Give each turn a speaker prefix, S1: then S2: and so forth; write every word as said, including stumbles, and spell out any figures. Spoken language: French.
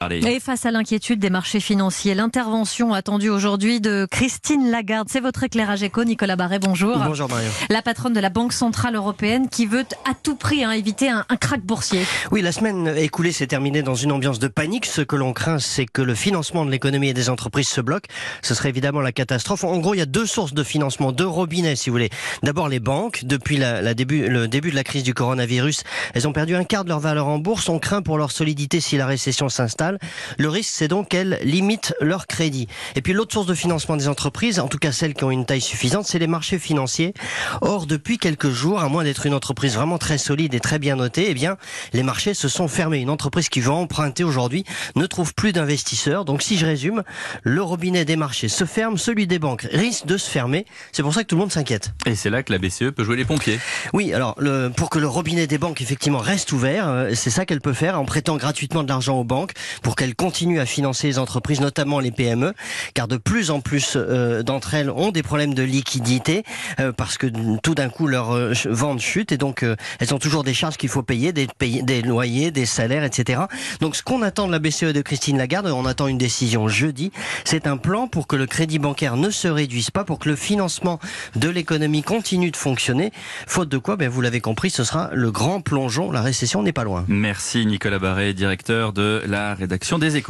S1: Allez.
S2: Et face à l'inquiétude des marchés financiers, l'intervention attendue aujourd'hui de Christine Lagarde, c'est votre éclairage éco. Nicolas Barret, bonjour.
S3: Bonjour Mario.
S2: La patronne de la Banque Centrale Européenne qui veut à tout prix hein, éviter un, un krach boursier.
S3: Oui, la semaine écoulée s'est terminée dans une ambiance de panique. Ce que l'on craint, c'est que le financement de l'économie et des entreprises se bloque. Ce serait évidemment la catastrophe. En gros, il y a deux sources de financement, deux robinets si vous voulez. D'abord les banques. Depuis la, la début, le début de la crise du coronavirus, elles ont perdu un quart de leur valeur en bourse. On craint pour leur solidité si la récession s'installe. Le risque, c'est donc qu'elles limitent leur crédit. Et puis l'autre source de financement des entreprises, en tout cas celles qui ont une taille suffisante, c'est les marchés financiers. Or, depuis quelques jours, à moins d'être une entreprise vraiment très solide et très bien notée, eh bien, les marchés se sont fermés. Une entreprise qui veut emprunter aujourd'hui ne trouve plus d'investisseurs. Donc, si je résume, le robinet des marchés se ferme, celui des banques risque de se fermer. C'est pour ça que tout le monde s'inquiète.
S1: Et c'est là que la B C E peut jouer les pompiers.
S3: Oui, alors, le, pour que le robinet des banques, effectivement, reste ouvert, euh, c'est ça qu'elle peut faire en prêtant gratuitement de l'argent aux banques pour qu'elles continuent à financer les entreprises, notamment les P M E, car de plus en plus euh, d'entre elles ont des problèmes de liquidité euh, parce que tout d'un coup leurs euh, ventes chutent et donc euh, elles ont toujours des charges qu'il faut payer, des, payer, des loyers, des salaires, et cetera. Donc ce qu'on attend de la B C E de Christine Lagarde, on attend une décision jeudi, c'est un plan pour que le crédit bancaire ne se réduise pas, pour que le financement de l'économie continue de fonctionner, faute de quoi, ben, vous l'avez compris, ce sera le grand plongeon, la récession n'est pas loin.
S1: Merci Nicolas Barret, directeur de la rédaction des Échos.